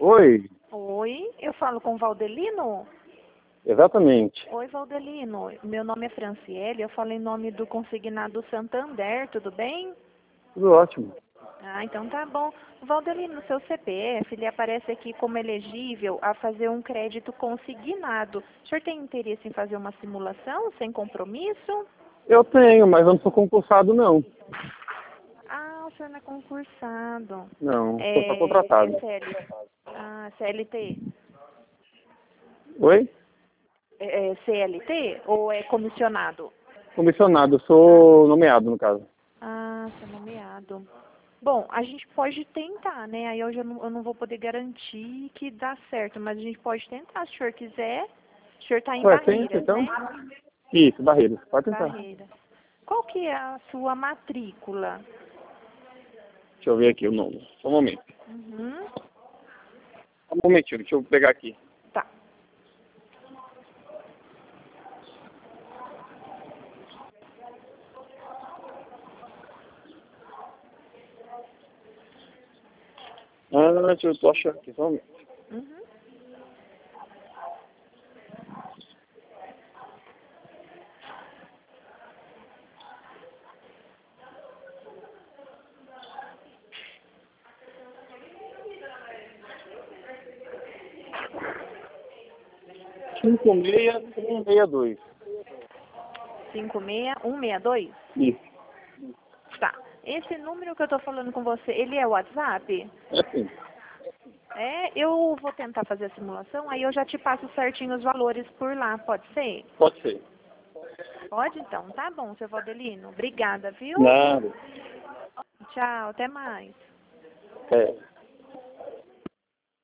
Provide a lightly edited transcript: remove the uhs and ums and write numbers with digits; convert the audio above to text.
Oi, Oi, eu falo com o Valdelino? exatamente. Oi, Valdelino. Meu nome é Franciele, eu falo em nome do Consignado Santander, tudo bem? Tudo ótimo. Ah, então tá bom. Valdelino, seu CPF, ele aparece aqui como elegível a fazer um crédito consignado. O senhor tem interesse em fazer uma simulação sem compromisso? Eu tenho, mas eu não sou concursado, não. Ah, o senhor não é concursado. Não, sou só É contratado. CLT? Oi? É CLT ou é comissionado? Comissionado, sou nomeado, no caso. Ah, seu nomeado. Bom, a gente pode tentar, né? Aí eu não vou poder garantir que dá certo, mas a gente pode tentar, se o senhor quiser. O senhor está em Ué, tenta, Barreiras, então? né? Isso, Barreiras. Pode tentar. Barreiras. Qual que é a sua matrícula? Deixa eu ver aqui o nome. Só um momento. Uhum. Só um momentinho, deixa eu pegar aqui. Tá. Deixa eu tô achando aqui, só um momento. Uhum. Cinco meia 162. 56162? Isso. Tá. Esse número que eu tô falando com você, ele é o WhatsApp? É assim. É, eu vou tentar fazer a simulação, aí eu já te passo certinho os valores por lá, pode ser? Pode ser. Pode então, tá bom, seu Valdelino. Obrigada, viu? Nada. Tchau, até mais. É.